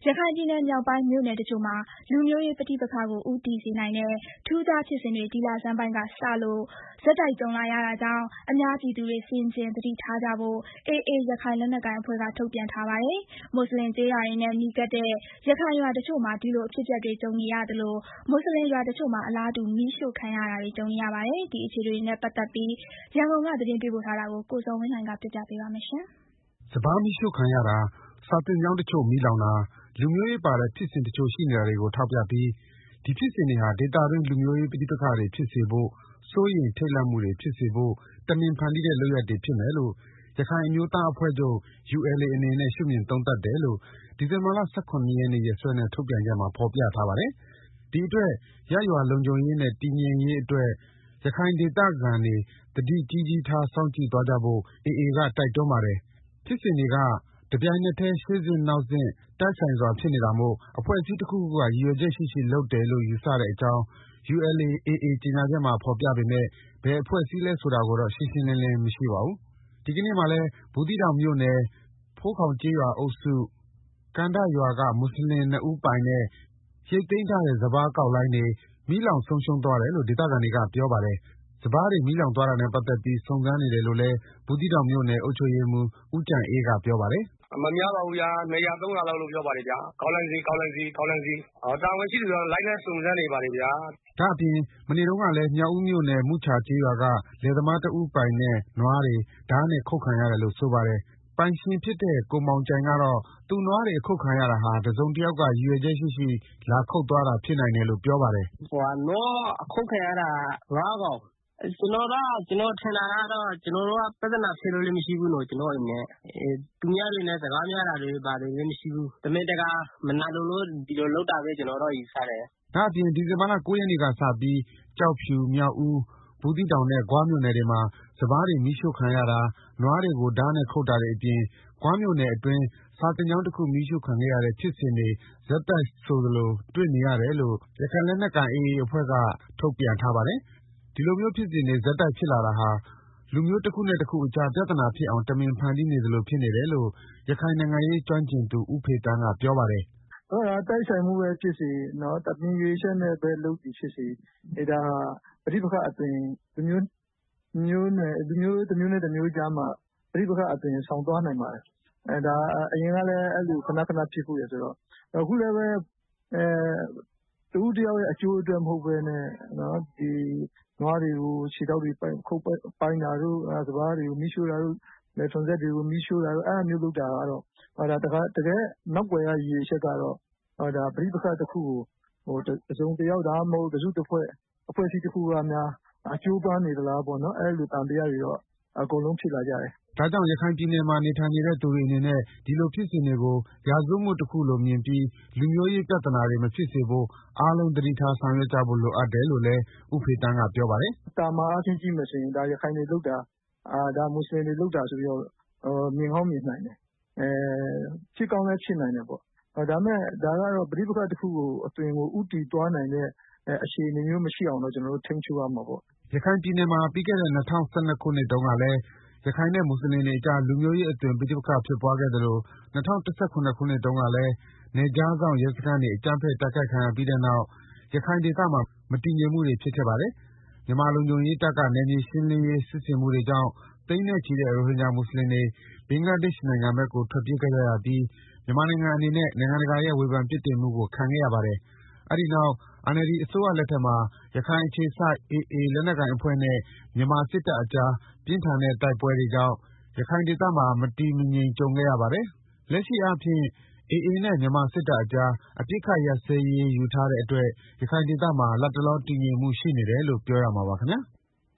ရခိုင်ပြည်နယ်မြောက်ပိုင်းမြို့နယ်တချို့မှာလူမျိုးရေးပဋိပက္ခကိုဦးတည်စေနိုင်တဲ့ထူးခြားဖြစ်စဉ်တွေဒီလဆန်းပိုင်းကစလို့ဆက်တိုက်ကြုံလာရတာကြောင့်အများပြည်သူတွေဆင်ခြင်သတိထားကြဖို့ AA ရခိုင်လက်နက်ကိုင်အဖွဲ့ကထုတ်ပြန်ထားပါတယ်။မွတ်ဆလင်ကျေးရွာတွေနဲ့နီးကပ်တဲ့ရခိုင်ရွာတချို့မှာဒီလိုအဖြစ်အပျက်တွေကြုံနေရသလိုမွတ်ဆလင်ရွာတချို့မှာအလားတူမီးရှို့ခံရတာတွေကြုံနေရပါတယ်။ဒီအခြေအနေတွေနဲ့ပတ်သက်ပြီးရန်ကုန်ကသတင်းပေးပို့ထားတာကိုကိုဇော်ဝင်းလှိုင်ကပြပြပေးပါမယ်။စပါးမီးရှို့ခံရတာ၊စာသင်ကျောင်းတချို့မီးလောင်တာ၊လူမျိုးရေးပါတဲ့ဖြစ်စဉ်တချို့ရှိနေတာတွေကိုထောက်ပြပြီး ဒီဖြစ်စဉ်တွေဟာဒေသတွင်းလူမျိုးရေးပဋိပက္ခတွေဖြစ်စေဖို့၊စိုးရိမ်ထိတ်လန့်မှုတွေဖြစ်စေဖို့တမင်ဖန်တီးတဲ့လုပ်ရပ်တွေဖြစ်မယ်လို့ရခိုင်အမျိုးသားအဖွဲ့ချုပ် ULA အနေနဲ့ရှုမြင်သုံးသပ်တယ်လို့ဒီဇင်ဘာလ ၁၇ ရက်နေ့ရက်စွဲနဲ့ထုတ်ပြန်ချက်မှာဖော်ပြထားပါတယ်။ ဒီအတွက်ရပ်ရွာလုံခြုံရေးနဲ့တည်ငြိမ်ရေးအတွက်ရခိုင်ဒေသခံတွေသတိကြီးကြီးထားစောင့်ကြည့်သွားကြဖို့ AA ကတိုက်တွန်းပါတယ်။ ဖြစ်စဉ်တွေကတပြိုင်နက်တည်းရှေ့ဆင့်နောက်ဆင့်တိုက်ဆိုင်စွာဖြစ်နေတာမို့အဖွဲ့အစည်းတခုခုကရည်ရွယ်ချက်ရှိရှိလုပ်တယ်လို့ယူဆတဲ့အကြောင်း ULA/AA ကြေညာချက်မှာဖော်ပြပေမဲ့ဘယ်အဖွဲ့အစည်းလဲဆိုတာကိုတော့ရှင်းရှင်းလင်းလင်းမရှိပါဘူး။ ဒီကနေ့မှာလည်း ဘူးသီးတောင်မြို့နယ် ဖိုးခေါင်ကျေးရွာအုပ်စု ကန်ဒရွာကမွတ်ဆလင် ၂ ဦးပိုင်တဲ့ရိတ်သိမ်းထားတဲ့စပါးကောက်လိုင်းတွေမီးလောင်ဆုံးရှုံးသွားတယ်လို့ဒေသခံတွေကပြောပါတယ်။ စပါးတွေမီးလောင်သွားတာနဲ့ပတ်သက်ပြီးစုံစမ်းနေတယ်လို့လည်းဘူးသီးတောင်မြို့နယ်အုပ်ချုပ်ရေးမှူးဦးကြိုင်အေးကပြောပါတယ်။ “မများပါဘူးဗျာ 200 300 လောက်လို့ပြောပါတယ်ဗျာ။ ကောက်လိုင်းစည်း။ တာဝန်ရှိသူတွေကလိုက်လံစုံစမ်းနေပါတယ်ဗျာ။ ” ဒါ့အပြင်မနေ့တုန်းကလည်းမြောက်ဦးမြို့နယ် မုချာကျေးရွာကလယ်သမားတဦးပိုင်တဲ့နွားတွေဓားနဲ့ခုတ်ခံရတယ်လို့ဆိုပါတယ်။ ပိုင်ရှင်ဖြစ်တဲ့ကိုမောင်ကြိုင်ကတော့ သူ့နွားတွေအခုတ်ခံရတာဟာတစုံတယောက်ကရည်ရွယ်ချက်ရှိရှိလာခုတ်သွားတာဖြစ်နိုင်တယ်လို့ပြောပါတယ်။ “နွားအခုတ်ခံရတာ 5 ကောင်။ ကျနော်ထင်တာကတော့ ကျနော်တို့ကပြဿနာဖြစ်လို့လည်းမရှိဘူး။ သူများတွေနဲ့စကားများတာတွေလည်းမရှိဘူး။ တမင်တကာမနာလိုလို့ဒီလိုလုပ်တာလို့ကျနော်ယူဆတယ်။ ” ဒါ့အပြင်ဒီဇင်ဘာလ 9 ရက်နေ့ကစပြီး ကျောက်ဖြူ၊မြောက်ဦး၊ဘူးသီးတောင်နဲ့ဂွမြို့နယ်တွေမှာစပါးတွေမီးရှို့ခံရတာ၊နွားတွေကိုဓားနဲ့ခုတ်တာတွေအပြင် ဂွမြို့နယ်အတွင်းစာသင်ကျောင်းတခုမီးရှို့ခံခဲ့ရတဲ့ဖြစ်စဉ်တွေဆက်တိုက်ဆိုသလိုတွေ့နေရတယ်လို့ရခိုင်လက်နက်ကိုင် AA အဖွဲ့ကထုတ်ပြန်ထားပါတယ်။ ဒီလိုမျိုးဖြစ်စဉ်တွေဆက်တိုက်ဖြစ်လာတာဟာ လူမျိုးတခုနဲ့တခုအကြားပြဿနာဖြစ်အောင်တမင်ဖန်တီးနေသလိုဖြစ်နေတယ်လို့ရခိုင်နိုင်ငံရေးကျွမ်းကျင်သူဦးဖေသန်းကပြောပါတယ်။ “တိုက်ဆိုင်မှုပဲဖြစ်စေ၊ တမင်ရည်ရွယ်ချက်နဲ့ပဲလုပ်သည်ဖြစ်စေဒါဟာပဋိပက္ခအသွင်လူမျိုးတမျိုးနဲ့တမျိုးကြားမှာပဋိပက္ခအသွင်ဆောင်သွားနိုင်ပါတယ်။ ဒါအရင်ကလည်းအဲလိုခဏခဏဖြစ်ဖူးတယ်ဆိုတော့အခုလည်းပဲတဦးတယောက်ရဲ့အကျိုးအတွက်မဟုတ်ပဲနဲ့နွားတွေကိုခြေထောက်တွေခုတ်ပိုင်းတာတို့စပါးတွေကိုမီးရှို့တာတို့လယ်ထွန်စက်တွေကိုမီးရှို့တာတို့အဲဒါမျိုးလုပ်တာကတော့တကယ့်နောက်ကွယ်ကရည်ရွယ်ချက်ကတော့ပဋိပက္ခတခုကိုတစုံတယောက်ဒါမှမဟုတ်တစုတဖွဲ့အဖွဲ့အစည်းတခုကများအကျိုးပမ်းနေသလားပေါ့နော်အဲလိုသံသယတွေတော့အကုန်လုံးဖြစ်လာကြတယ်။ဒါကြောင့်ရခိုင်ပြည်နယ်မှာနေထိုင်နေတဲ့သူတွေအနေနဲ့ဒီလိုဖြစ်စဉ်တွေကိုရာဇဝတ်မှုတခုလိုမြင်ပြီးလူမျိုးရေးပြဿနာတွေမဖြစ်စေဖို့အားလုံးသတိထားဆောင်ရွက်ကြဖို့လိုအပ်တယ်လို့လည်းဦးဖေသန်းကပြောပါတယ်။ “သာမန်အားဖြင့်ကြည့်မယ်ဆိုရင်ဒါရခိုင်တွေလုပ်တာဒါမွတ်ဆလင်တွေလုပ်တာဆိုပြီးတော့မြင်ကောင်းမြင်နိုင်တယ်။ဖြစ်ကောင်းလည်းဖြစ်နိုင်တယ်ပေါ့။ဒါပေမဲ့ဒါကတော့ပဋိပက္ခတခုကိုအသွင်ကိုဦးတည်သွားနိုင်တဲ့အခြေအနေမျိုးမရှိအောင်တော့ကျနော်တို့ထိန်းချုပ်ရမှာပေါ့။ ” ရခိုင်ပြည်နယ်မှာပြီးခဲ့တဲ့၂၀၁၂ ခုနှစ်တုန်းကလည်းရခိုင်နဲ့မွတ်ဆလင်တွေအကြားလူမျိုးရေးအသွင်ပဋိပက္ခဖြစ်ပွားခဲ့သလို၂၀၁၇ ခုနှစ်တုန်းကလည်းနယ်ခြားစောင့်ရဲစခန်းတွေအကြမ်းဖက်တိုက်ခိုက်ခံရပြီးတဲ့နောက်ရခိုင်ဒေသမှာမတည်ငြိမ်မှုတွေဖြစ်ခဲ့ပါတယ်။ မြန်မာလုံခြုံရေးတပ်ကနယ်မြေရှင်းလင်းရေးစစ်ဆင်မှုတွေကြောင့်သိန်းနဲ့ချီတဲ့ရိုဟင်ဂျာမွတ်ဆလင်တွေဘင်္ဂလားဒေ့ရှ်နိုင်ငံဘက်ကိုထွက်ပြေးခဲ့ကြရပြီးမြန်မာနိုင်ငံအနေနဲ့နိုင်ငံတကာရဲ့ဝေဖန်ပြစ်တင်မှုကိုခံခဲ့ရပါတယ်။ အဲဒီနောက် NLD အစိုးရလက်ထက်မှာရခိုင်အခြေစိုက် AA လက်နက်ကိုင်အဖွဲ့နဲ့မြန်မာစစ်တပ်အကြားပြင်းထန်တဲ့တိုက်ပွဲတွေကြောင့်ရခိုင်ဒေသမှာမတည်မငြိမ်ကြုံခဲ့ရပါတယ်။ လက်ရှိအားဖြင့် AA နဲ့မြန်မာစစ်တပ်အကြားအပစ်အခတ်ရပ်စဲရေးယူထားတဲ့အတွက်ရခိုင်ဒေသမှာလတ်တလောတည်ငြိမ်မှုရှိနေတယ်လို့ပြောရမှာပါခင်ဗျာ။